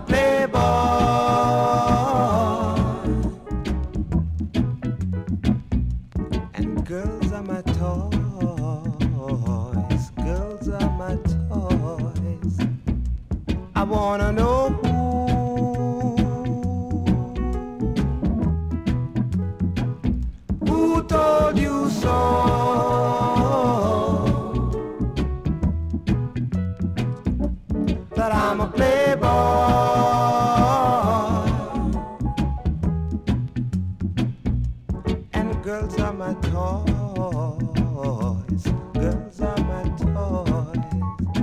playboy, and girls are my toys. Girls are my toys. I wanna know who told you so. That I'm a playboy, and girls are my toys. Girls are my toys.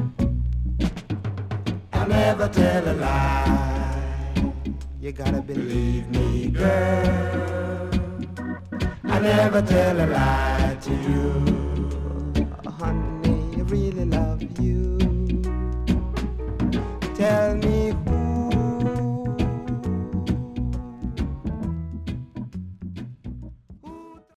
I'll never tell a lie. You gotta believe me, girl. I never tell a lie to you. Honey, I really love you. Tell me